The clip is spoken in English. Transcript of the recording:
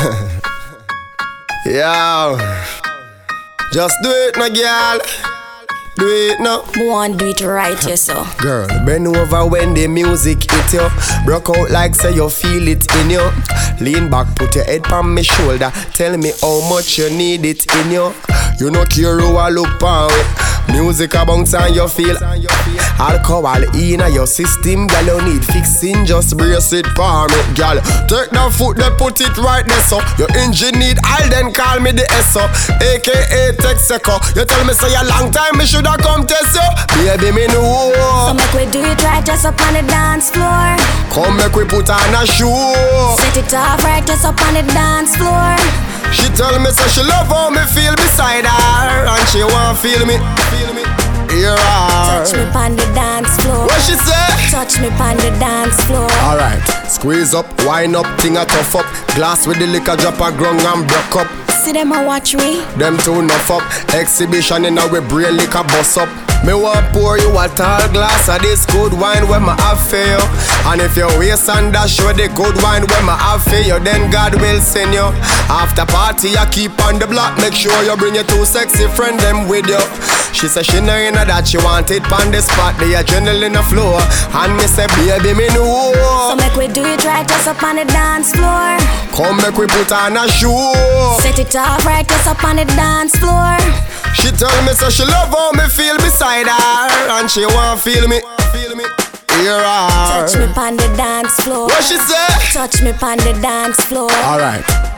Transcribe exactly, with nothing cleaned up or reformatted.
Yo, just do it, my girl. Do it now. I want do it right, you so. Girl, bend over when the music hit you. Broke out like say you feel it in you. Lean back, put your head on my shoulder. Tell me how much you need it in you. You no care who I look on it. Music a bounce and you feel alcohol in your system, girl. You need fixing, just brace it for me, girl. Take that foot, then put it right there, so your engine need oil, then call me the S O, A K A Texaco. You tell me say a long time me shoulda come test you, baby me know. So make we do it right just up on the dance floor. Come make we put on a shoe. Set it off right just up on the dance floor. She tell me say she love how me feel beside her, and she want feel me, feel me. Hear her. Touch me on the dance floor. What she say? Touch me on the dance floor. Alright, squeeze up, wind up, thing a tough up. Glass with the liquor drop a grung and broke up. See them a watch me. Them two enough up. Exhibition in our brain liquor bust up. Me want pour you a tall glass of this good wine when my have for you. And if you waste and dash with the good wine when my have for you, then God will send you. After party I keep on the block. Make sure you bring your two sexy friend them with you. She say she know you know that she want it on the spot. The adrenaline the floor. And me say baby me know. So make we do it right just up on the dance floor. Come make we put on a shoe. Set it off right just up on the dance floor. She tell me so she love how me feel beside her, and she want feel me, feel me. Hear her. Touch me on the dance floor. What she say? Touch me on the dance floor. Alright.